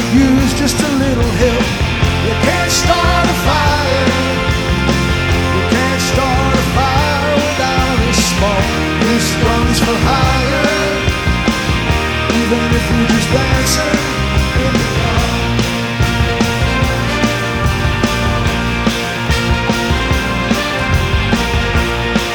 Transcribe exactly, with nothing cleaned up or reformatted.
use just a little help. You can't start